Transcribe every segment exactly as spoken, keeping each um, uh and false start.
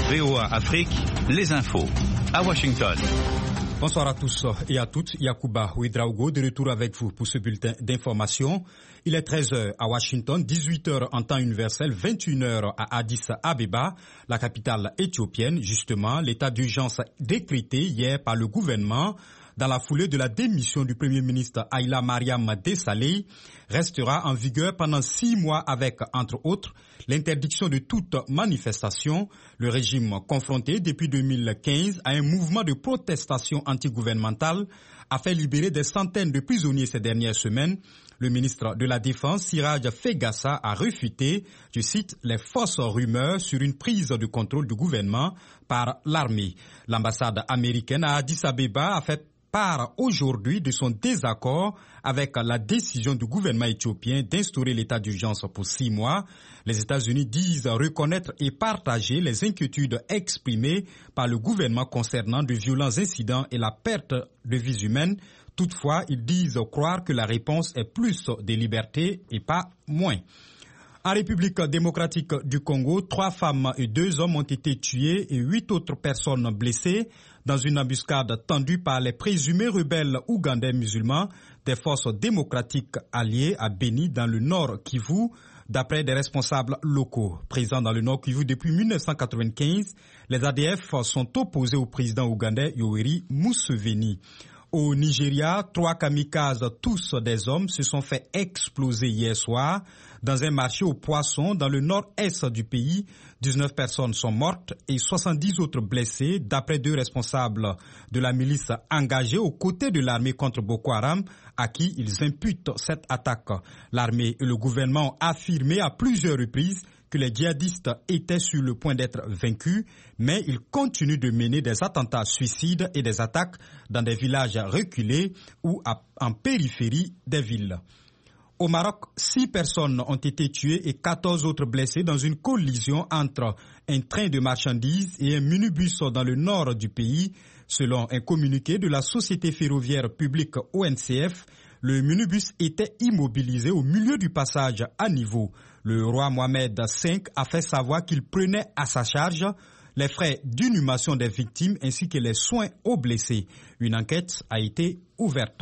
V O A Afrique, les infos. À Washington. Bonsoir à tous et à toutes. Yacouba Ouedraogo de retour avec vous pour ce bulletin d'information. Il est treize heures à Washington, dix-huit heures en temps universel, vingt et une heures à Addis Abeba, la capitale éthiopienne. Justement, l'état d'urgence décrété hier par le gouvernement dans la foulée de la démission du Premier ministre Haïla Mariam Desalegn restera en vigueur pendant six mois avec, entre autres, l'interdiction de toute manifestation. Le régime confronté depuis deux mille quinze à un mouvement de protestation antigouvernementale a fait libérer des centaines de prisonniers ces dernières semaines. Le ministre de la Défense, Siraj Fegassa, a réfuté, je cite, les fausses rumeurs sur une prise de contrôle du gouvernement par l'armée. L'ambassade américaine à Addis Abeba a fait part aujourd'hui de son désaccord avec la décision du gouvernement éthiopien d'instaurer l'état d'urgence pour six mois. Les États-Unis disent reconnaître et partager les inquiétudes exprimées par le gouvernement concernant de violents incidents et la perte de vies humaines. Toutefois, ils disent croire que la réponse est plus de liberté et pas moins. En République démocratique du Congo, trois femmes et deux hommes ont été tués et huit autres personnes blessées dans une embuscade tendue par les présumés rebelles ougandais musulmans des forces démocratiques alliées à Beni dans le nord Kivu, d'après des responsables locaux. Présents dans le nord Kivu depuis mille neuf cent quatre-vingt-quinze, les A D F sont opposés au président ougandais Yoweri Museveni. Au Nigeria, trois kamikazes, tous des hommes, se sont fait exploser hier soir dans un marché aux poissons dans le nord-est du pays. dix-neuf personnes sont mortes et soixante-dix autres blessées, d'après deux responsables de la milice engagée aux côtés de l'armée contre Boko Haram, à qui ils imputent cette attaque. L'armée et le gouvernement ont affirmé à plusieurs reprises que les djihadistes étaient sur le point d'être vaincus, mais ils continuent de mener des attentats suicides et des attaques dans des villages reculés ou à, en périphérie des villes. Au Maroc, six personnes ont été tuées et quatorze autres blessées dans une collision entre un train de marchandises et un minibus dans le nord du pays. Selon un communiqué de la Société ferroviaire publique O N C F, le minibus était immobilisé au milieu du passage à niveau. Le roi Mohamed cinq a fait savoir qu'il prenait à sa charge les frais d'inhumation des victimes ainsi que les soins aux blessés. Une enquête a été ouverte.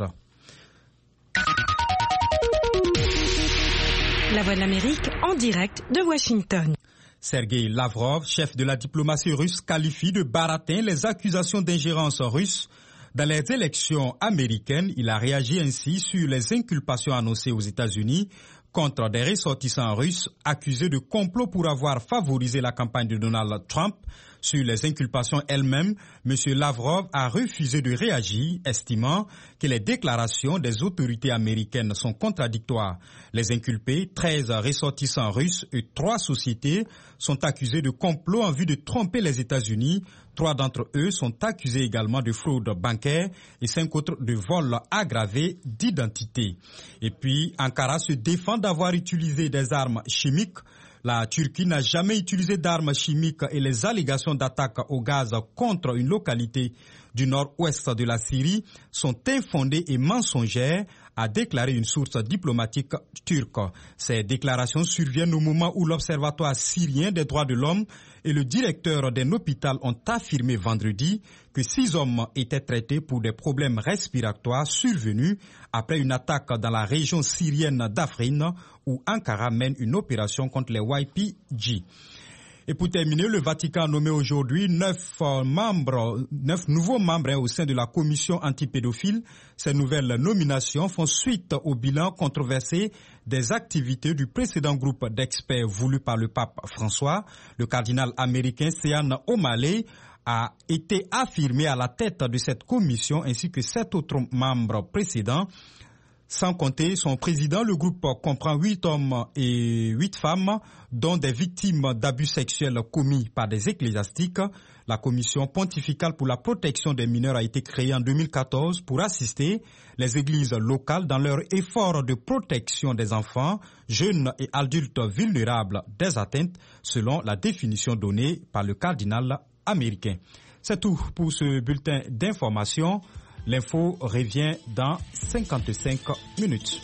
La Voix de l'Amérique en direct de Washington. Sergei Lavrov, chef de la diplomatie russe, qualifie de baratin les accusations d'ingérence russe dans les élections américaines. Il a réagi ainsi sur les inculpations annoncées aux États-Unis contre des ressortissants russes accusés de complot pour avoir favorisé la campagne de Donald Trump. Sur les inculpations elles-mêmes, M. Lavrov a refusé de réagir, estimant que les déclarations des autorités américaines sont contradictoires. Les inculpés, treize ressortissants russes et trois sociétés, sont accusés de complot en vue de tromper les États-Unis. Trois d'entre eux sont accusés également de fraude bancaire et cinq autres de vol aggravé d'identité. Et puis, Ankara se défend d'avoir utilisé des armes chimiques. La Turquie n'a jamais utilisé d'armes chimiques et les allégations d'attaque au gaz contre une localité du nord-ouest de la Syrie sont infondées et mensongères, a déclaré une source diplomatique turque. Ces déclarations surviennent au moment où l'Observatoire syrien des droits de l'homme et le directeur d'un hôpital ont affirmé vendredi que six hommes étaient traités pour des problèmes respiratoires survenus après une attaque dans la région syrienne d'Afrin où Ankara mène une opération contre les Y P G. Et pour terminer, le Vatican a nommé aujourd'hui neuf euh, membres, neuf nouveaux membres hein, au sein de la commission antipédophile. Ces nouvelles nominations font suite au bilan controversé des activités du précédent groupe d'experts voulu par le pape François. Le cardinal américain Sean O'Malley a été affirmé à la tête de cette commission ainsi que sept autres membres précédents. Sans compter son président, le groupe comprend huit hommes et huit femmes, dont des victimes d'abus sexuels commis par des ecclésiastiques. La commission pontificale pour la protection des mineurs a été créée en deux mille quatorze pour assister les églises locales dans leur effort de protection des enfants, jeunes et adultes vulnérables des atteintes, selon la définition donnée par le cardinal américain. C'est tout pour ce bulletin d'information. L'info revient dans cinquante-cinq minutes.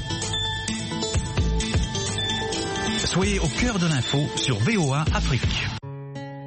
Soyez au cœur de l'info sur V O A Afrique.